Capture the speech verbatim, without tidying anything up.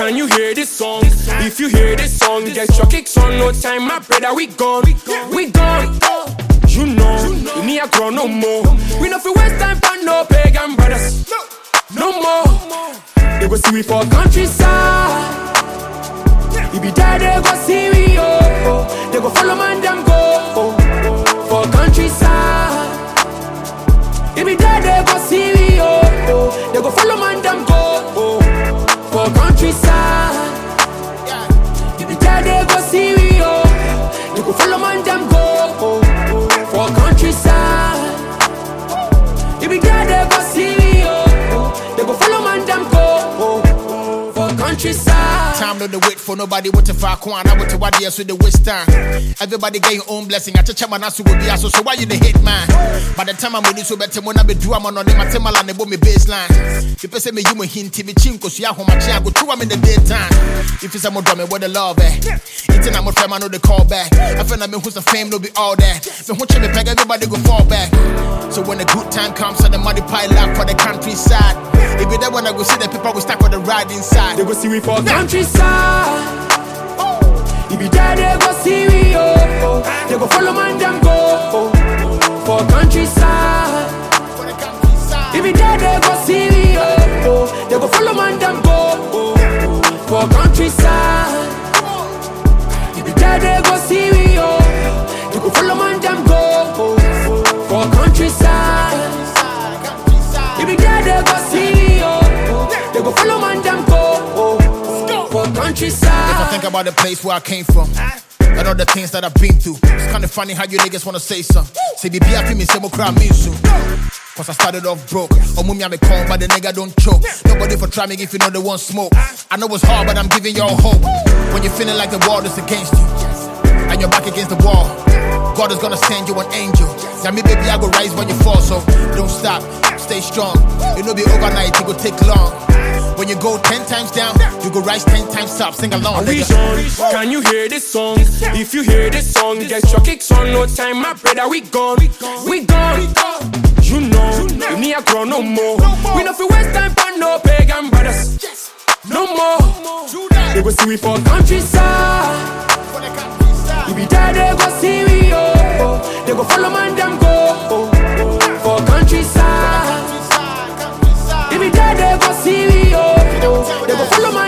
Can you hear this song? If you hear this song, get your kicks on. No time, my brother, we gone. We gone. You know, we need a grow no more. We no feel waste time for no pagan brothers. No more. They go see we for countryside. If be there, they go see we, oh. They go follow man, them go for countryside. If be there, they go see we, oh. They go follow man, them go for countryside. If be there, they go see we, oh. They go follow man, them go for countryside. If be there, they go see we, oh. They go follow man, them go for countryside. Time no the wait for nobody what to far quan. I want to what yes with the waste time. Everybody get your own blessing. I check my nasu will be so so why you the hit man? By the time I'm ready so better when I be do I'm on my temal and the me baseline. If you say me you me hint me chinko so ya home my child go through I'm in the daytime. If it's a more drumming what the love eh. It's an I'm a friend I know the call back. I feel like me who's the fame no be all that. Me who me peg everybody go fall back. So when the good time comes and the money pile up for the countryside. If you there when I go see the people we stack with the ride inside. They go see we for countryside. If you there, they go see we, oh. They go follow man, them go for countryside. If you there, they go see we, oh. They go follow man, them go for countryside. If you there, they go see we, oh. They go follow man, them go for countryside. If you there, they go see we, oh. They go follow man, them go. Countryside. If I think about the place where I came from and all the things that I've been through, it's kinda funny how you niggas wanna say something. Say be I feel me say more crowd me soon. Cause I started off broke. Oh mummy I'm a con but the nigga don't choke. Nobody for try me if you know they want smoke. I know it's hard but I'm giving y'all hope. When you're feeling like the world is against you and you're back against the wall, God is gonna send you an angel. Tell me baby I go rise when you fall, so don't stop, stay strong. It'll be overnight, it go take long. When you go ten times down, you go rise ten times up. Sing along. We on. Can you hear this song? If you hear this song, get your kicks on. No time, my brother, we gone. We gone. You know, we need a grow no more. We no feel waste time for no pagan brothers. No more. They go see we for countryside. If be there, they go see we, oh. They go follow man, them go for countryside. If be there, they go see we, oh. They go follow my